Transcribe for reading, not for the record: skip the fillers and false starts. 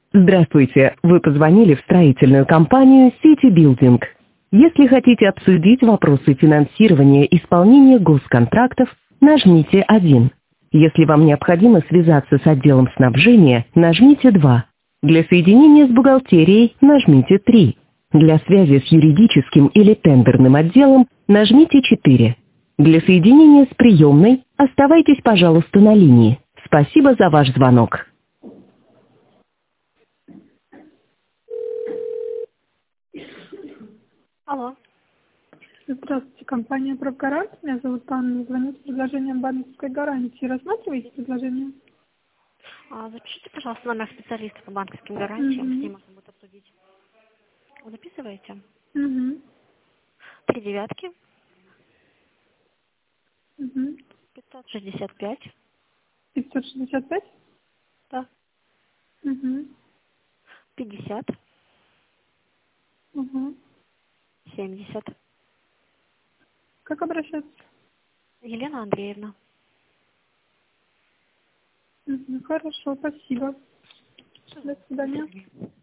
Здравствуйте, вы позвонили в строительную компанию City Building. Если хотите обсудить вопросы финансирования исполнения госконтрактов, нажмите 1. Если вам необходимо связаться с отделом снабжения, нажмите 2. Для соединения с бухгалтерией нажмите 3. Для связи с юридическим или тендерным отделом нажмите 4. Для соединения с приемной оставайтесь, пожалуйста, на линии. Спасибо за ваш звонок. Алло. Здравствуйте, компания «Профгарант». Меня зовут Анна. Звоню с предложением банковской гарантии. Рассматриваете предложение? Запишите, пожалуйста, номер специалиста по банковским гарантиям. С ним можно будет обсудить. Вы записываете? 3 девятки. 565. 565? Да. 50. 70. Как обращаться? Елена Андреевна. Хорошо, спасибо. До свидания.